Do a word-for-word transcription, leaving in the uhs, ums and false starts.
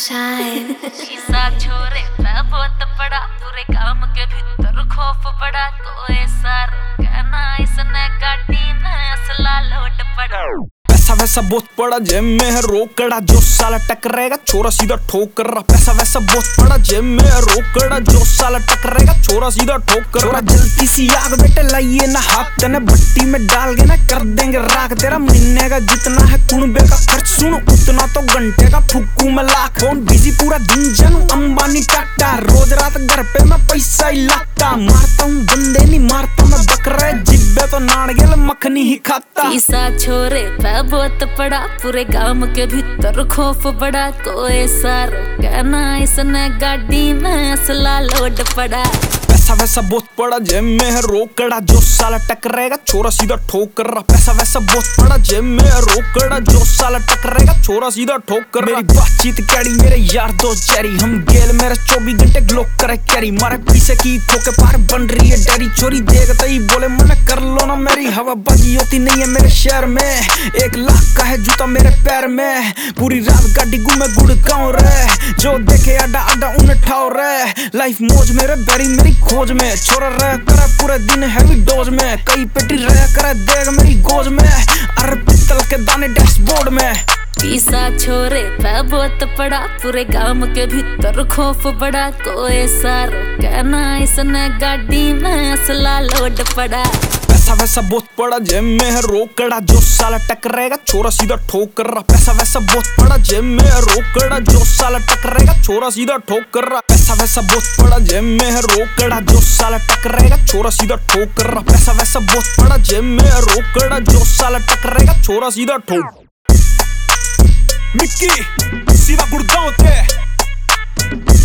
Shine. शीशा छोरे पे बहुत बड़ा, पूरे काम के भीतर खौफ बड़ा। कोई सारो कहना इसने गाड़ी में असला लोड पड़ा। पैसा वैसा बहुत पड़ा जेब में है रोकड़ा, जो साला टकरेगा छोरा सीधा ठोकर रहा। पैसा वैसा बहुत पड़ा जेब में है रोकड़ा, जो साला टकरेगा छोरा सीधा ठोकर रहा। जलती सी आग बेटे लाइए ना हाथ, तने भट्टी में डाल के ना कर देंगे राख। तेरा महीने का जितना है कुनबे का खर्च सुन, उतना तो घंटे का फुक्कू में लाख। फोन बिजी पूरा दिन जानू अंबानी टाटा, रोज रात घर पे मैं पैसा ही लाता। मारता हूँ बंदे नहीं मारता मैं बकरा, जिब्बे तो नाड़गेल मखनी ही खाता। शीशा छोरे पे बहुत पड़ा, पूरे गांव के भीतर खौफ बड़ा। कोई सारो कहना इसने गाड़ी में असला लोड पड़ा। पैसा वैसा बहुत पड़ा जेब में है रोकड़ा, जो साला टकरेगा छोरा सीधा ठोकर रहा। पैसा वैसा बहुत पड़ा जेब में है रोकड़ा, जो साला टकरेगा छोरा सीधा ठोकर रहा। मेरी बातचीत कैडी मेरे यार दोस्त चेरी, हम गेल मेरे चौबीस घंटे ग्लोक करे कैरी। मारे पीछे की ठोके पार बन रही है डैरी, चोरी देखते ही बोले मना कर लो ना मेरी। हवा बाजी होती नहीं है मेरे शहर में, एक लाख का है जूता मेरे पैर में। पूरी रात गाड़ी घूमे गुड़गांव रे, जो देखे अड्डा अड्डा उन्हें ठाव रे। लाइफ मौज मेरे बैरी मेरी खोज में, छोरा रह करे पूरे दिन हैवी डोज में। कई पेटी रह करे देख मेरी गोज में, अरे पित्तल के दाने डैशबोर्ड में। शीशा छोरे पे बहुत पड़ा, पूरे गांव के भीतर खौफ बड़ा। कोई सारो कहना इसने गाड़ी में असला लोड पड़ा। पैसा वैसा बहुत पड़ा जेब में है रोकड़ा, जो साला टकरेगा छोरा सीधा ठोकर रहा। पैसा वैसा बहुत पड़ा जेब में है रोकड़ा, जो साला टकरेगा छोरा सीधा ठोकर रहा। पैसा वैसा बहुत पड़ा जेब में है रोकड़ा, जो साला टकरेगा छोरा सीधा ठोकर रहा। पैसा वैसा बहुत पड़ा जेब में है रोकड़ा, जो साला टकरेगा छोरा सीधा ठोक। मिक्की सीधा गुड़गांव थे।